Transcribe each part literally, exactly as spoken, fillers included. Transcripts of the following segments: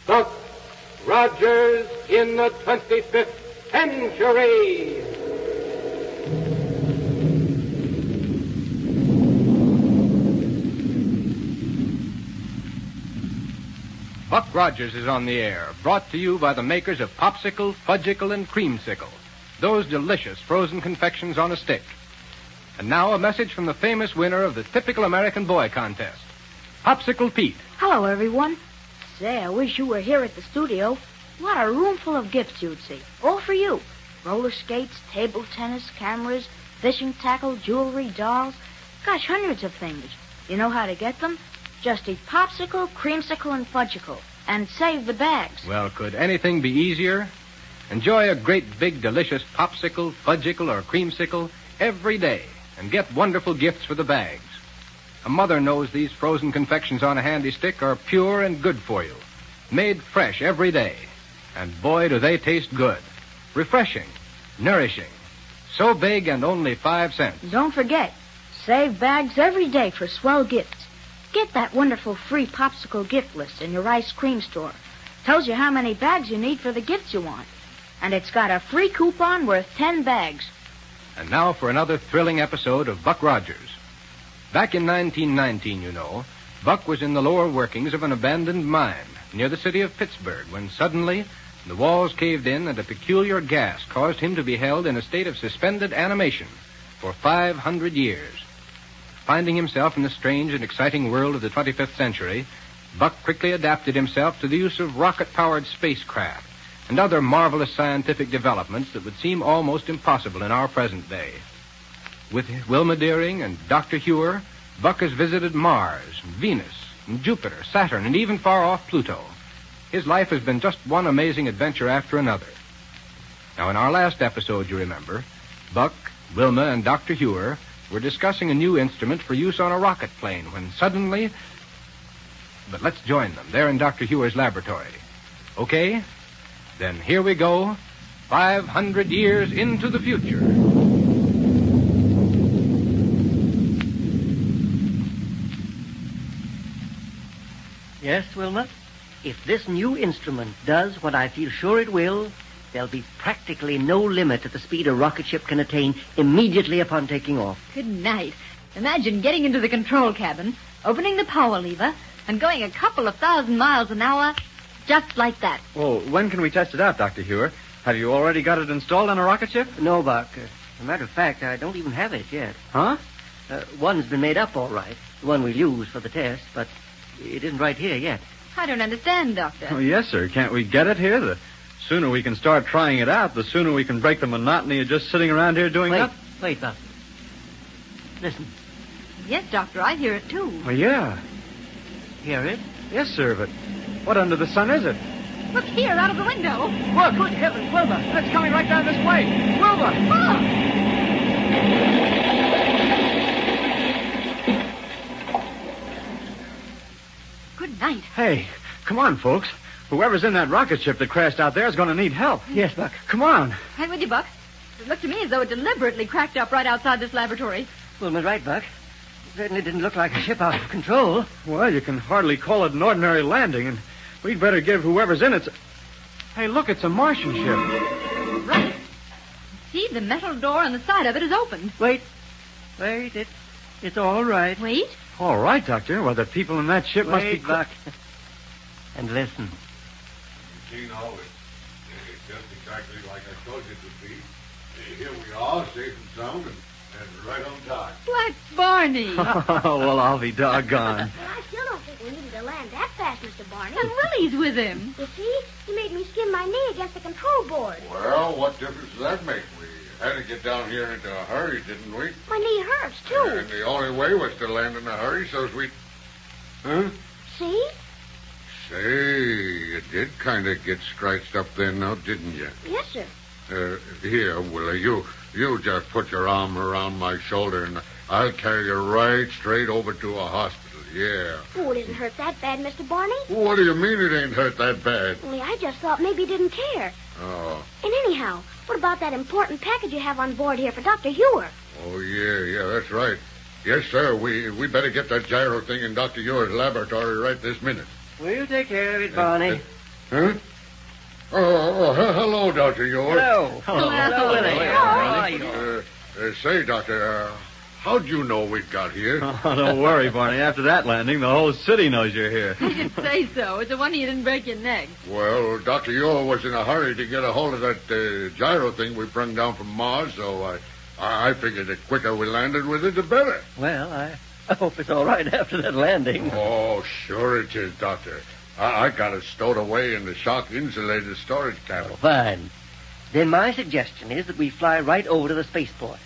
Buck Rogers in the twenty-fifth century. Buck Rogers is on the air, brought to you by the makers of Popsicle, Fudgicle, and Creamsicle, those delicious frozen confections on a stick. And now a message from the famous winner of the Typical American Boy contest, Popsicle Pete. Hello, everyone. Say, I wish you were here at the studio. What a room full of gifts you'd see. All for you. Roller skates, table tennis, cameras, fishing tackle, jewelry, dolls. Gosh, hundreds of things. You know how to get them? Just eat Popsicle, Creamsicle, and Fudgicle. And save the bags. Well, could anything be easier? Enjoy a great, big, delicious Popsicle, Fudgicle, or Creamsicle every day and get wonderful gifts for the bags. A mother knows these frozen confections on a handy stick are pure and good for you. Made fresh every day. And boy, do they taste good. Refreshing. Nourishing. So big and only five cents. Don't forget, save bags every day for swell gifts. Get that wonderful free Popsicle gift list in your ice cream store. Tells you how many bags you need for the gifts you want. And it's got a free coupon worth ten bags. And now for another thrilling episode of Buck Rogers. Back in nineteen nineteen, you know, Buck was in the lower workings of an abandoned mine near the city of Pittsburgh when suddenly the walls caved in and a peculiar gas caused him to be held in a state of suspended animation for five hundred years. Finding himself in the strange and exciting world of the twenty-fifth century, Buck quickly adapted himself to the use of rocket-powered spacecraft and other marvelous scientific developments that would seem almost impossible in our present day. With Wilma Deering and Doctor Huer, Buck has visited Mars, Venus, and Jupiter, Saturn, and even far-off Pluto. His life has been just one amazing adventure after another. Now, in our last episode, you remember, Buck, Wilma, and Doctor Huer were discussing a new instrument for use on a rocket plane when suddenly... But let's join them. They're in Doctor Huer's laboratory. Okay? Then here we go, five hundred years into the future. Yes, Wilma? If this new instrument does what I feel sure it will, there'll be practically no limit to the speed a rocket ship can attain immediately upon taking off. Good night. Imagine getting into the control cabin, opening the power lever, and going a couple of thousand miles an hour just like that. Well, when can we test it out, Doctor Huer? Have you already got it installed on a rocket ship? No, Buck. Uh, as a matter of fact, I don't even have it yet. Huh? Uh, one's been made up all right, the one we'll use for the test, but it isn't right here yet. I don't understand, Doctor. Oh, yes, sir. Can't we get it here? The sooner we can start trying it out, the sooner we can break the monotony of just sitting around here doing wait, nothing. Wait, Buck. Listen. Yes, Doctor, I hear it, too. Oh, yeah. Hear it? Yes, sir, but what under the sun is it? Look here, out of the window. Look, good heavens, Wilma. It's coming right down this way. Wilma! Oh! Good night. Hey, come on, folks. Whoever's in that rocket ship that crashed out there is going to need help. Yes, Buck. Come on. Right with you, Buck. It looked to me as though it deliberately cracked up right outside this laboratory. Wilma's right, Buck. It certainly didn't look like a ship out of control. Well, you can hardly call it an ordinary landing, and we'd better give whoever's in it... Hey, look, it's a Martian ship. Right. See, the metal door on the side of it is open. Wait. Wait, it, it's all right. Wait. All right, Doctor. Well, the people in that ship Wait, must be... Buck. And listen. You know, it's, it's just exactly like I told you it would be. Here we are, safe and sound, and, and right on time. Black Barney. Oh, well, I'll be doggone. Well, I still don't think we needed to land that fast, Mister Barney. And Willie's with him. You see, he made me skin my knee against the control board. Well, what difference does that make? We had to get down here into a hurry, didn't we? My knee hurts, too. And the only way was to land in a hurry so as we... Huh? See? Say, you did kind of get scratched up there now, didn't you? Yes, sir. Uh, here, Willie, you you just put your arm around my shoulder, and I'll carry you right straight over to a hospital, yeah. Oh, it isn't hurt that bad, Mister Barney. What do you mean it ain't hurt that bad? Only I just thought maybe you didn't care. Oh. And anyhow, what about that important package you have on board here for Doctor Huer? Oh, yeah, yeah, that's right. Yes, sir, we we better get that gyro thing in Doctor Huer's laboratory right this minute. We'll take care of it, Barney. Uh, uh, Huh? Oh, oh, oh, hello, Doctor York. Hello. Hello. Hello, Willie. How are you? Uh, uh, say, Doctor, uh, how'd you know we'd got here? Oh, don't worry, Barney. After that landing, the whole city knows you're here. I can say so. It's a wonder you didn't break your neck. Well, Doctor York was in a hurry to get a hold of that uh, gyro thing we brung down from Mars, so I, I figured the quicker we landed with it, the better. Well, I, I hope it's all right after that landing. Oh, sure it is, Doctor. I, I got it stowed away in the shock-insulated storage cabinet. Fine. Then my suggestion is that we fly right over to the spaceport.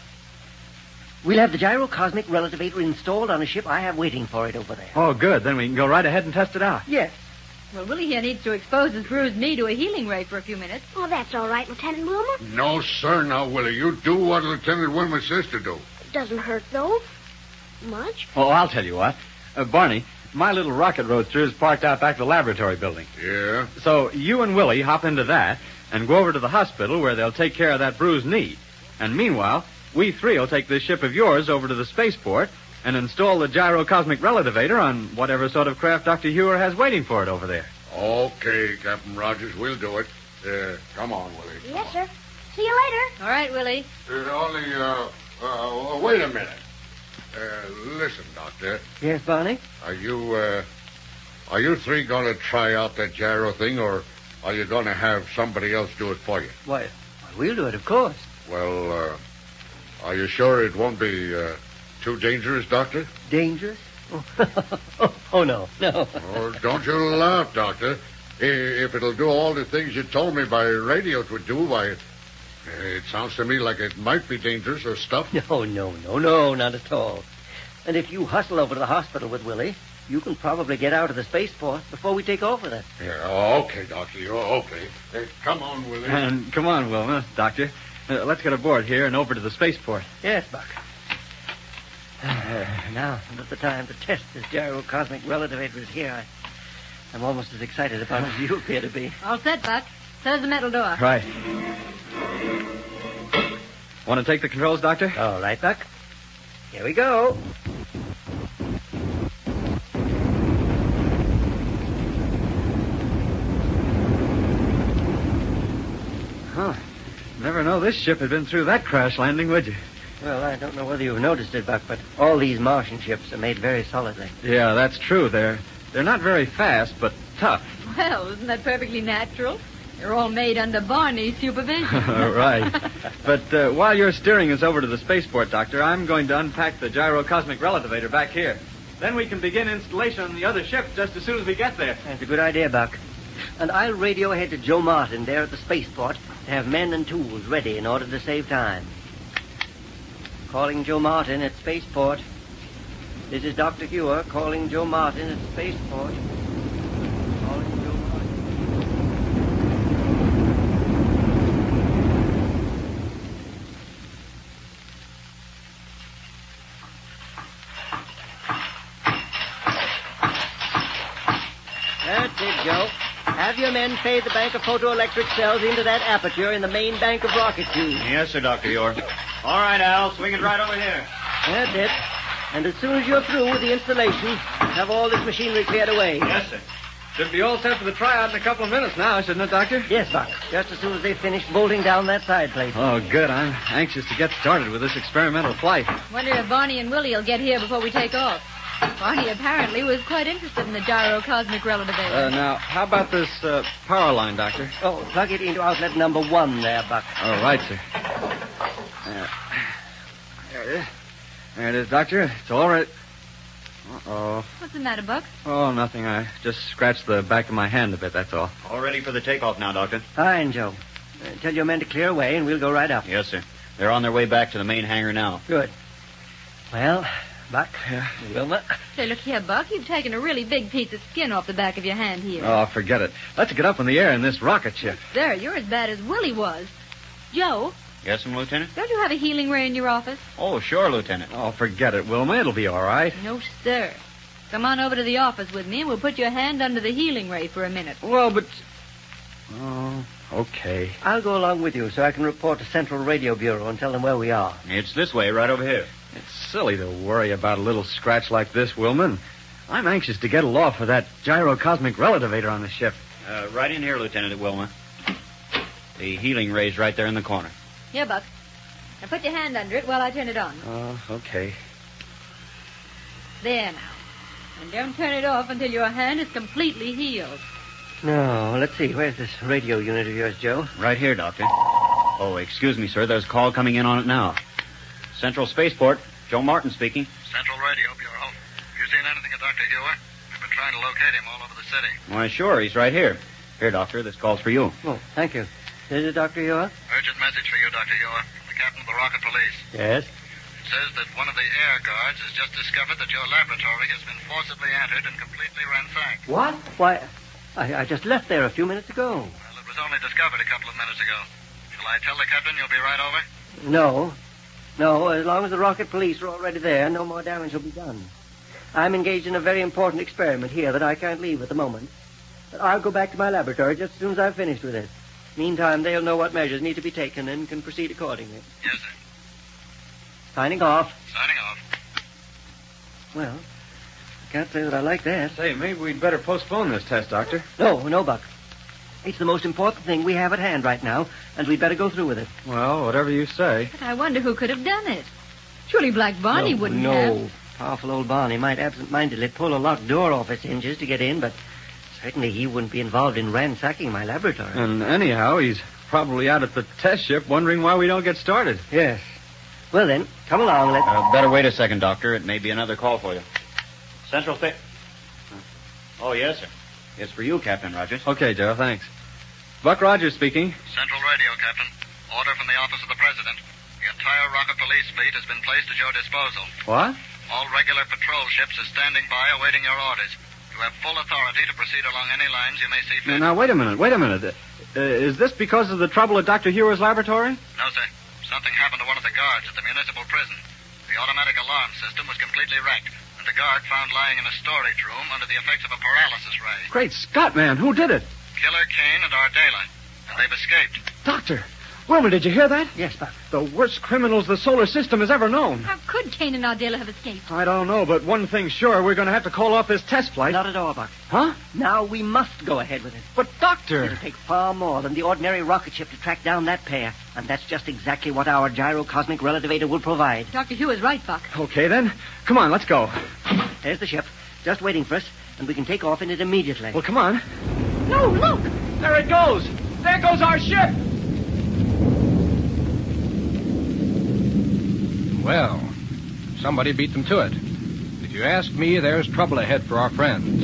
We'll have the gyrocosmic relativator installed on a ship I have waiting for it over there. Oh, good. Then we can go right ahead and test it out. Yes. Well, Willie here needs to expose his bruised knee to a healing ray for a few minutes. Oh, that's all right, Lieutenant Wilmer. No, sir, now, Willie. You do what Lieutenant Wilmer says to do. It doesn't hurt, though. Much. Oh, I'll tell you what. Uh, Barney, my little rocket roadster is parked out back of the laboratory building. Yeah? So you and Willie hop into that and go over to the hospital where they'll take care of that bruised knee. And meanwhile, we three will take this ship of yours over to the spaceport and install the gyrocosmic relativator on whatever sort of craft Doctor Hewer has waiting for it over there. Okay, Captain Rogers, we'll do it. Uh, come on, Willie. Yes, sir. See you later. All right, Willie. Uh, only, uh, uh, wait a minute. Uh, listen, Doctor. Yes, Barney? Are you, uh, are you three going to try out that gyro thing, or are you going to have somebody else do it for you? Why, we'll do it, of course. Well, uh, are you sure it won't be, uh, too dangerous, Doctor? Dangerous? Oh, oh, oh no, no. Oh, don't you laugh, Doctor. I- If it'll do all the things you told me by radio it would do, why, it sounds to me like it might be dangerous or stuff. No, no, no, no, not at all. And if you hustle over to the hospital with Willie, you can probably get out of the spaceport before we take off with it. Yeah, oh, okay, Doctor. You're okay. Uh, come on, Willie. And come on, Wilma, Doctor. Uh, let's get aboard here and over to the spaceport. Yes, Buck. Uh, now that the time to test this gyrocosmic relativator is here, I, I'm almost as excited about it as you appear to be. All set, Buck. Close the metal door. Right. Want to take the controls, Doctor? All right, Buck. Here we go. Huh. Never know this ship had been through that crash landing, would you? Well, I don't know whether you've noticed it, Buck, but all these Martian ships are made very solidly. Yeah, that's true. They're they're not very fast, but tough. Well, isn't that perfectly natural? They're all made under Barney's supervision. Right. But uh, while you're steering us over to the spaceport, Doctor, I'm going to unpack the gyrocosmic relativator back here. Then we can begin installation on the other ship just as soon as we get there. That's a good idea, Buck. And I'll radio ahead to Joe Martin there at the spaceport to have men and tools ready in order to save time. Calling Joe Martin at spaceport. This is Doctor Hewer calling Joe Martin at spaceport. Calling Joe Martin. That's it, Joe. Have your men fade the bank of photoelectric cells into that aperture in the main bank of rocket tubes. Yes, sir, Doctor York. All right, Al. Swing it right over here. That's it. And as soon as you're through with the installation, have all this machinery cleared away. Yes, sir. Should be all set for the tryout in a couple of minutes now, shouldn't it, Doctor? Yes, Buck. Just as soon as they finish bolting down that side plate. Oh, good. I'm anxious to get started with this experimental flight. Wonder if Barney and Willie will get here before we take off. Barney apparently was quite interested in the gyrocosmic relativator. Uh, now, how about this uh, power line, Doctor? Oh, plug it into outlet number one there, Buck. All right, sir. Uh, there it is. There it is, Doctor. It's all right. Uh-oh. What's the matter, Buck? Oh, nothing. I just scratched the back of my hand a bit, that's all. All ready for the takeoff now, Doctor. Fine, Joe. Uh, tell your men to clear away, and we'll go right up. Yes, sir. They're on their way back to the main hangar now. Good. Well, Buck, Yeah. Wilma. Say, look here, Buck. You've taken a really big piece of skin off the back of your hand here. Oh, forget it. Let's get up in the air in this rocket ship. There, you're as bad as Willie was. Joe, Yes, ma'am, Lieutenant? don't you have a healing ray in your office? Oh, sure, Lieutenant. Oh, forget it, Wilma. It'll be all right. No, sir. Come on over to the office with me, and we'll put your hand under the healing ray for a minute. Well, but... Oh, okay. I'll go along with you so I can report to Central Radio Bureau and tell them where we are. It's this way, right over here. It's silly to worry about a little scratch like this, Wilman. I'm anxious to get aloft for that gyrocosmic relativator on the ship. Uh, right in here, Lieutenant, at Wilma. The healing ray's right there in the corner. Here, Buck. Now put your hand under it while I turn it on. Oh, okay. There now. And don't turn it off until your hand is completely healed. No, let's see. Where's this radio unit of yours, Joe? Right here, Doctor. Oh, excuse me, sir. There's a call coming in on it now. Central Spaceport. Joe Martin speaking. Central Radio Bureau. Have you seen anything of Doctor Hewer? We've been trying to locate him all over the city. Why, sure. He's right here. Here, Doctor. This call's for you. Oh, thank you. Is it Doctor Hewer? Urgent message for you, Doctor Hewer. The captain of the rocket police. Yes. It says that one of the air guards has just discovered that your laboratory has been forcibly entered and completely ransacked. What? Why, I, I just left there a few minutes ago. Well, it was only discovered a couple of minutes ago. Shall I tell the captain you'll be right over? No. No, as long as the rocket police are already there, no more damage will be done. I'm engaged in a very important experiment here that I can't leave at the moment. But I'll go back to my laboratory just as soon as I've finished with it. Meantime, they'll know what measures need to be taken and can proceed accordingly. Yes, sir. Signing off. Signing off. Well, I can't say that I like that. Say, maybe we'd better postpone this test, Doctor. No, no, Buck. It's the most important thing we have at hand right now, and we'd better go through with it. Well, whatever you say. But I wonder who could have done it. Surely Black Barney no, wouldn't no. have. No, powerful old Barney might absent-mindedly pull a locked door off its hinges to get in, but certainly he wouldn't be involved in ransacking my laboratory. And anyhow, he's probably out at the test ship wondering why we don't get started. Yes. Well, then, come along. Let's... Uh, better wait a second, Doctor. It may be another call for you. Central Spa... Oh, yes, sir. It's for you, Captain Rogers. Okay, Joe, thanks. Buck Rogers speaking. Central Radio, Captain. Order from the office of the President. The entire rocket police fleet has been placed at your disposal. What? All regular patrol ships are standing by awaiting your orders. You have full authority to proceed along any lines you may see fit. Now, now wait a minute, wait a minute. Uh, is this because of the trouble at Doctor Hewer's laboratory? No, sir. Something happened to one of the guards at the municipal prison. The automatic alarm system was completely wrecked, and the guard found lying in a storage room under the effects of a paralysis ray. Great Scott, man. Who did it? Killer Kane and Ardela. And they've escaped. Doctor. Wilma, did you hear that? Yes, Buck. The worst criminals the solar system has ever known. How could Kane and Ardela have escaped? I don't know, but one thing's sure. We're going to have to call off this test flight. Not at all, Buck. Huh? Now we must go ahead with it. But, Doctor... It'll take far more than the ordinary rocket ship to track down that pair. And that's just exactly what our gyrocosmic relativator will provide. Doctor Hewer's right, Buck. Okay, then. Come on, let's go. There's the ship, just waiting for us, and we can take off in it immediately. Well, come on. No, look! There it goes! There goes our ship! Well, somebody beat them to it. If you ask me, there's trouble ahead for our friends.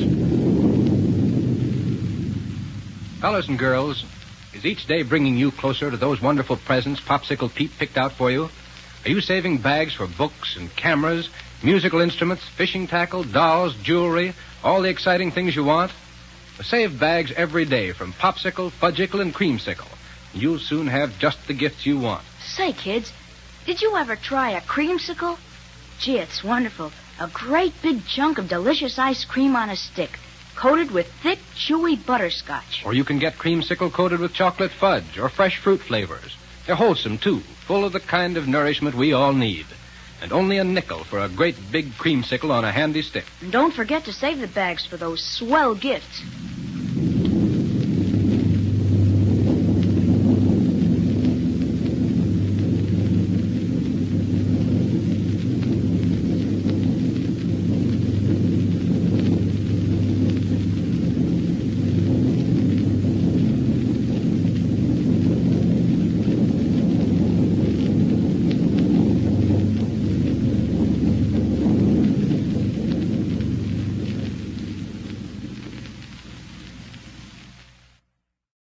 Fellas and girls, is each day bringing you closer to those wonderful presents Popsicle Pete picked out for you? Are you saving bags for books and cameras, musical instruments, fishing tackle, dolls, jewelry, all the exciting things you want? Save bags every day from Popsicle, Fudgicle, and Creamsicle. You'll soon have just the gifts you want. Say, kids, did you ever try a creamsicle? Gee, it's wonderful. A great big chunk of delicious ice cream on a stick, coated with thick, chewy butterscotch. Or you can get Creamsicle coated with chocolate fudge or fresh fruit flavors. They're wholesome, too, full of the kind of nourishment we all need. And only a nickel for a great big creamsicle on a handy stick. And don't forget to save the bags for those swell gifts.